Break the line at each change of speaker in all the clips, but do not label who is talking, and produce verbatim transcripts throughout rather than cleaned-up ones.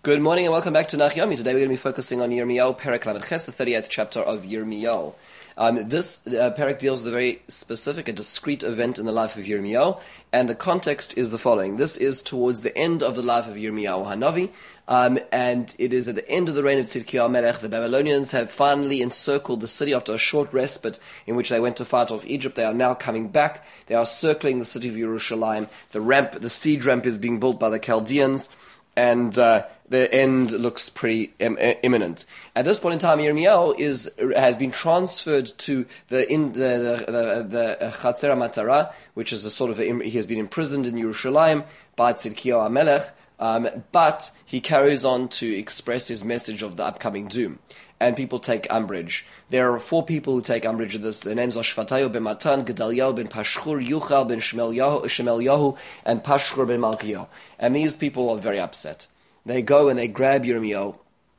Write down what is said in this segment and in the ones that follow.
Good morning and welcome back to Nach Yomi. Today we're going to be focusing on Yirmiyahu, Perek Lamed Ches, the thirtieth chapter of Yirmiyahu. Um, this uh, Perek deals with a very specific, a discrete event in the life of Yirmiyahu, and the context is the following. This is towards the end of the life of Yirmiyahu Hanavi, um, and it is at the end of the reign of Tzidkiyahu Melech. The Babylonians have finally encircled the city after a short respite in which they went to fight off Egypt. They are now coming back. They are circling the city of Yerushalayim. The ramp, the siege ramp is being built by the Chaldeans, and uh, the end looks pretty im- imminent. At this point in time, Yirmiyahu is has been transferred to the in the the, the, the Chatzer Matara, which is the sort of a, he has been imprisoned in Yerushalayim by Tzidkiyahu Melech, um, but he carries on to express his message of the upcoming doom. And people take umbrage. There are four people who take umbrage of this. Their names are Shvatayo ben Matan, Gedaliyahu ben Pashchur, Yuchal ben Shemelyahu, and Pashchur ben Malkiyahu. And these people are very upset. They go and they grab Yirmiyahu,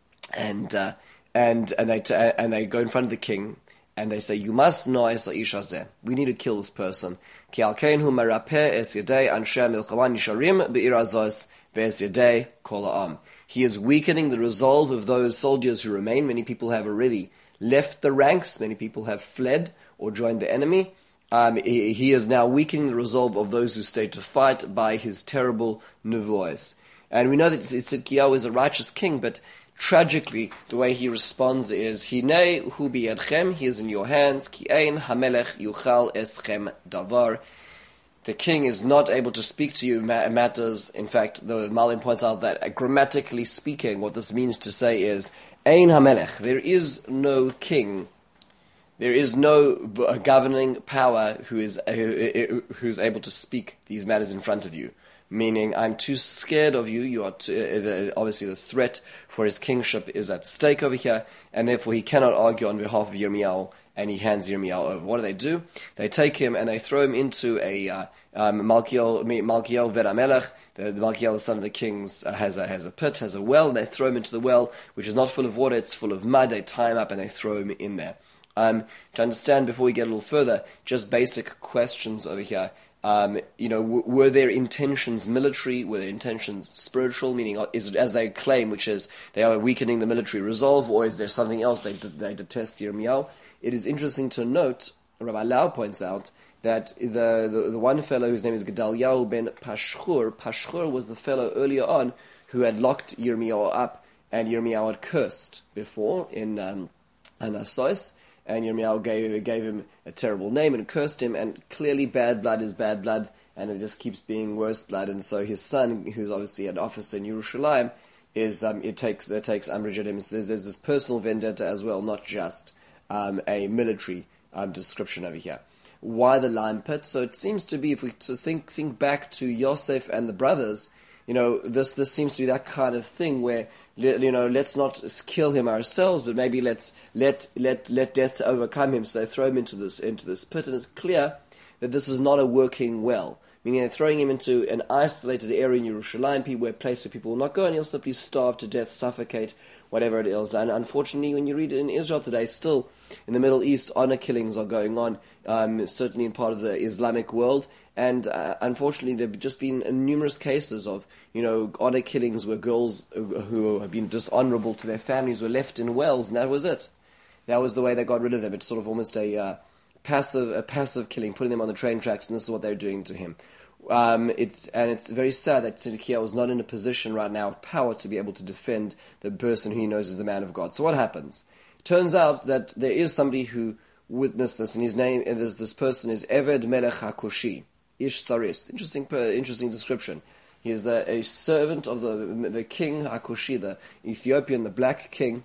and uh, and and they t- and they go in front of the king, and they say, "You must know es ha'ish hazeh. We need to kill this person. Ki al kein hu merapeh es yedei anshe milchama nisharim be'ir hazos ve'es yedei kol ha'am." He is weakening the resolve of those soldiers who remain. Many people have already left the ranks. Many people have fled or joined the enemy. Um, he, he is now weakening the resolve of those who stayed to fight by his terrible nevuos. And we know that Tzidkiyahu is a righteous king, but tragically, the way he responds is, Hinei hu biyadchem, he is in your hands, ki ein hamelech yuchal eschem davar. The king is not able to speak to you matters. In fact, the Malin points out that uh, grammatically speaking, what this means to say is, Ein hamelech, there is no king, there is no governing power who is uh, who, who's able to speak these matters in front of you. Meaning, I'm too scared of you. You are too, uh, obviously the threat for his kingship is at stake over here, and therefore he cannot argue on behalf of Yirmiyahu, and he hands Yirmiyahu over. What do they do? They take him and they throw him into a uh, um, Malkiel Malkiel Veramelech. The, the Malkiel, the son of the kings, uh, has a has a pit, has a well. And they throw him into the well, which is not full of water; it's full of mud. They tie him up and they throw him in there. Um, to understand, before we get a little further, just basic questions over here. Um, you know, w- were their intentions military? Were their intentions spiritual? Meaning, is it as they claim, which is they are weakening the military resolve, or is there something else they d- they detest Yirmiyahu? It is interesting to note, Rabbi Lau points out, that the, the the one fellow whose name is Gedaliyahu ben Pashchur, Pashchur was the fellow earlier on who had locked Yirmiyahu up, and Yirmiyahu had cursed before in um, Anasos. And Yirmiyahu gave, gave him a terrible name and cursed him, and clearly bad blood is bad blood, and it just keeps being worse blood. And so his son, who's obviously an officer in Yerushalayim, is um, it takes it takes umbrage at him. So there's, there's this personal vendetta as well, not just um, a military um, description over here. Why the lime pit? So it seems to be, if we just think think back to Yosef and the brothers, you know, this this seems to be that kind of thing where, you know, let's not kill him ourselves, but maybe let's let let let death overcome him. So they throw him into this into this pit, and it's clear that this is not a working well. Meaning they're throwing him into an isolated area in Yerushalayim, people where a place where people will not go, and he'll simply starve to death, suffocate, whatever it is. And unfortunately, when you read it in Israel today, still in the Middle East, honor killings are going on, um, certainly in part of the Islamic world. And uh, unfortunately, there have just been numerous cases of, you know, honor killings where girls who have been dishonorable to their families were left in wells, and that was it. That was the way they got rid of them. It's sort of almost a uh, passive, a passive killing, putting them on the train tracks, and this is what they're doing to him. Um, it's and it's very sad that Tzidkiyahu is not in a position right now of power to be able to defend the person who he knows is the man of God. So what happens? It turns out that there is somebody who witnessed this, and his name, and this, this person is Eved Melech HaKushi. Ish Saris. Interesting, interesting description. He is a, a servant of the the king Hakushi, the Ethiopian, the black king,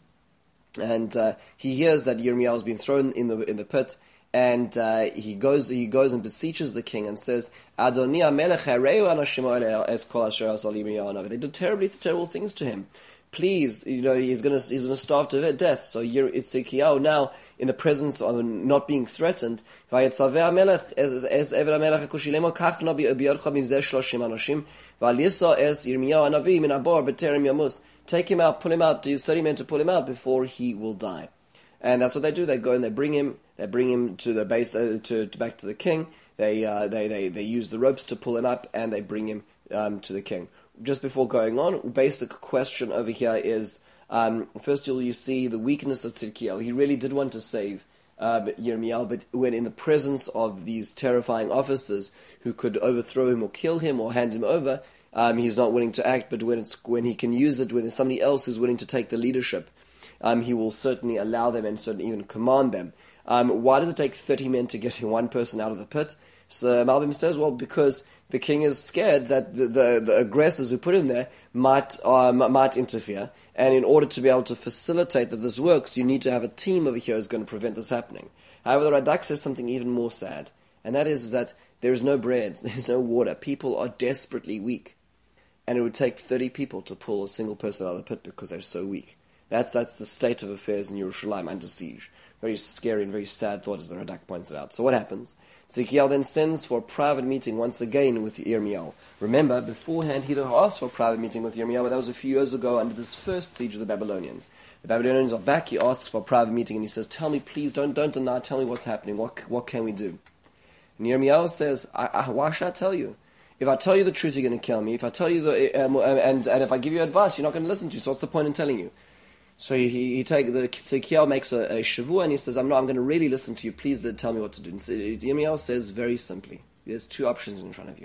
and uh, he hears that Yirmiyahu has been thrown in the in the pit, and uh, he goes he goes and beseeches the king and says, "Adoni Amelech hareu anashim ha'eleh es kol asher asal Yirmiyahu." They did terribly terrible things to him. Please, you know, he's gonna he's gonna starve to death. So Tzidkiyahu now, in the presence of not being threatened, take him out, pull him out, use thirty men to pull him out before he will die. And that's what they do. They go and they bring him. They bring him to the base, uh, to, to back to the king. They uh, they they they use the ropes to pull him up, and they bring him um, to the king. just before going on, basic question over here is, um, first of all, you see the weakness of Tzidkiyahu. He really did want to save uh, Yirmiyahu, but when in the presence of these terrifying officers who could overthrow him or kill him or hand him over, um, he's not willing to act. But when it's when he can use it, when there's somebody else who's willing to take the leadership, um, he will certainly allow them and certainly even command them. Um, why does it take thirty men to get one person out of the pit? So Malbim says, well, because the king is scared that the, the, the aggressors who put him there might uh, might interfere, and in order to be able to facilitate that this works, you need to have a team over here who's going to prevent this happening. However, the Radak says something even more sad, and that is that there is no bread, there's no water, people are desperately weak, and it would take thirty people to pull a single person out of the pit because they're so weak. That's that's the state of affairs in Yerushalayim under siege. Very scary and very sad thought, as the Radak points it out. So what happens? Tzidkiyahu then sends for a private meeting once again with Yirmiyahu. Remember, beforehand he'd have asked for a private meeting with Yirmiyahu, but that was a few years ago under this first siege of the Babylonians. The Babylonians are back, he asks for a private meeting, and he says, tell me please, don't don't deny, tell me what's happening, what what can we do? And Yirmiyahu says, I, I, why should I tell you? If I tell you the truth, you're going to kill me. If I tell you the, um, and, and if I give you advice, you're not going to listen to, so what's the point in telling you? So he, he take the Tzidkiyahu makes a, a shavua and he says, I'm not, I'm going to really listen to you. Please tell me what to do. And Yirmiyahu says very simply, there's two options in front of you.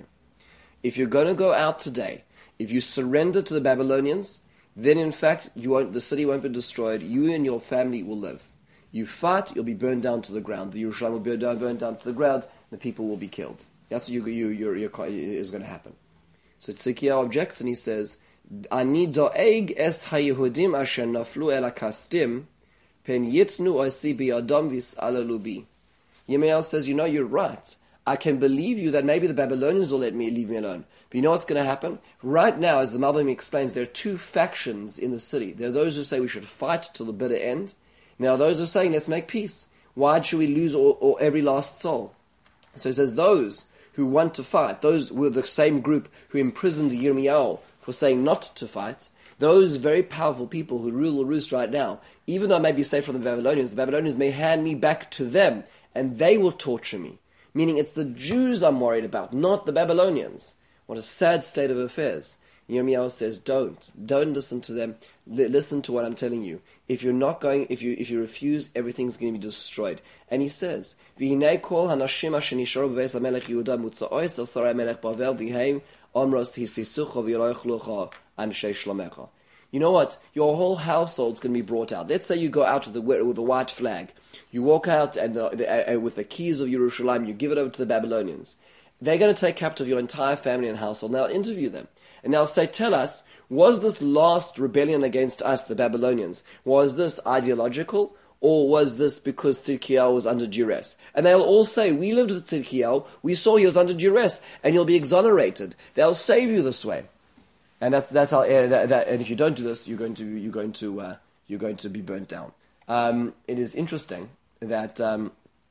If you're going to go out today, if you surrender to the Babylonians, then in fact you won't, the city won't be destroyed. You and your family will live. You fight, you'll be burned down to the ground. The Yerushalayim will be burned down to the ground. The people will be killed. That's what you, you, you're, you're, is going to happen. So Tzidkiyahu objects and he says, Ani doeg es haYehudim asher naflu el hakasdim pen yitnu osi biyadam vis'alalu bi. Yirmiyahu says, you know, you're right. I can believe you that maybe the Babylonians will let me leave me alone. But you know what's going to happen? Right now, as the Malbim explains, there are two factions in the city. There are those who say we should fight till the bitter end. There are those who are saying let's make peace. Why should we lose all, all, every last soul? So he says those who want to fight, those were the same group who imprisoned Yirmiyahu for saying not to fight, those very powerful people who rule the roost right now, even though I may be safe from the Babylonians, the Babylonians may hand me back to them, and they will torture me. Meaning it's the Jews I'm worried about, not the Babylonians. What a sad state of affairs. Yirmiyahu says, don't. Don't listen to them. L- listen to what I'm telling you. If you're not going, if you if you refuse, everything's going to be destroyed. And he says, V'hinei kol hanashim asher nisharu b'beis hamelech Yehuda mutza'os el sarai melech Bavel v'heim omros hisisucha v'yolochlucha anshei shlomecha. You know what? Your whole household's going to be brought out. Let's say you go out with the with a white flag. You walk out and the, the, uh, with the keys of Yerushalayim, you give it over to the Babylonians. They're going to take captive your entire family and household, and they'll interview them. And they'll say, tell us, was this last rebellion against us, the Babylonians, was this ideological, or was this because Tzidkiyahu was under duress? And they'll all say, we lived with Tzidkiyahu, we saw he was under duress, and you'll be exonerated. They'll save you this way. And that's that's how. Uh, that, that, and if you don't do this, you're going to you're going to uh, you're going to be burnt down. Um, it is interesting that um,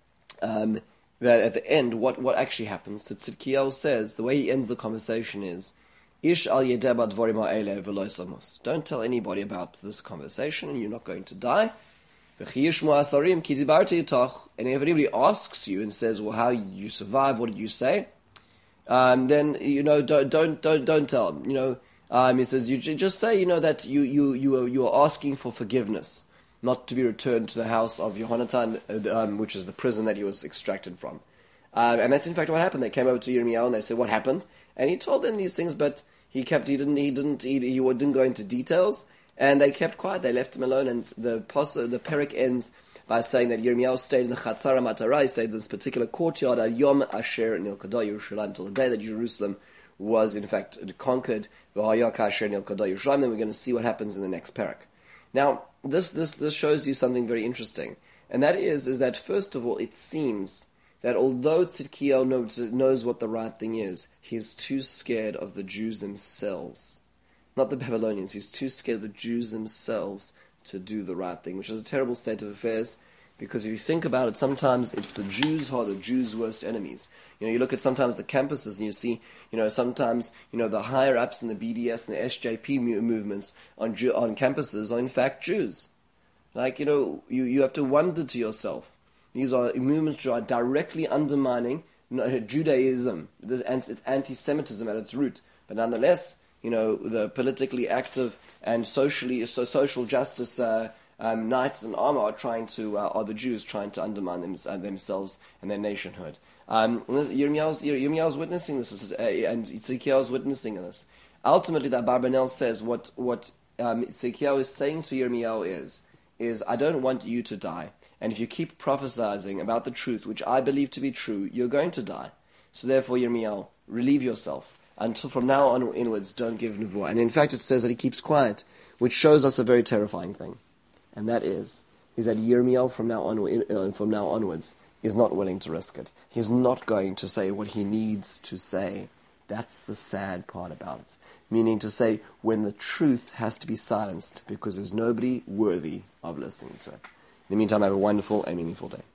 um, that at the end, what, what actually happens? So Tzidkiyahu says the way he ends the conversation is, "Ish al yedeba dvorim ha'ele v'lo yisamos." Don't tell anybody about this conversation, and you're not going to die. And if anybody asks you and says, "Well, how did you survive? What did you say?" Um, then you know, don't don't don't don't tell them. You know. Um, he says, you just say, you know, that you you you are, you are asking for forgiveness, not to be returned to the house of Yehonatan, um, which is the prison that he was extracted from. Um, and that's in fact what happened. They came over to Yirmiyahu and they said, what happened? And he told them these things, but he kept, he didn't, he didn't, he, he didn't go into details, and they kept quiet. They left him alone, and the the Perek ends by saying that Yirmiyahu stayed in the Chatzar HaMatara, he stayed in this particular courtyard, Al Yom Asher Nilkada Yerushalayim, until the day that Jerusalem was in fact conquered. Then we're going to see what happens in the next parak. Now, this, this this shows you something very interesting, and that is is that first of all, it seems that although Tzidkiyahu knows, knows what the right thing is, he's too scared of the Jews themselves, not the Babylonians. He's too scared of the Jews themselves to do the right thing, which is a terrible state of affairs. Because if you think about it, sometimes it's the Jews who are the Jews' worst enemies. You know, you look at sometimes the campuses and you see, you know, sometimes, you know, the higher ups in the B D S and the S J P movements on on campuses are in fact Jews. Like, you know, you, you have to wonder to yourself, these are movements which are directly undermining Judaism. It's anti-Semitism at its root. But nonetheless, you know, the politically active and socially so social justice uh, um, knights in armor are trying to uh, are the Jews trying to undermine them, uh, themselves and their nationhood. Um, Yirmiyahu's, Yirmiyahu's witnessing this, uh, and Ezekiel's witnessing this. Ultimately, that Barbanel says what what um, Ezekiel is saying to Yirmiyahu is is I don't want you to die, and if you keep prophesying about the truth, which I believe to be true, you're going to die. So therefore, Yirmiyahu, relieve yourself. Until from now on inwards, don't give nevuah. And in fact, it says that he keeps quiet, which shows us a very terrifying thing, and that is is that Yirmiyahu from now on from now onwards is not willing to risk it. He's not going to say what he needs to say. That's the sad part about it. Meaning to say when the truth has to be silenced because there's nobody worthy of listening to it. In the meantime, have a wonderful and meaningful day.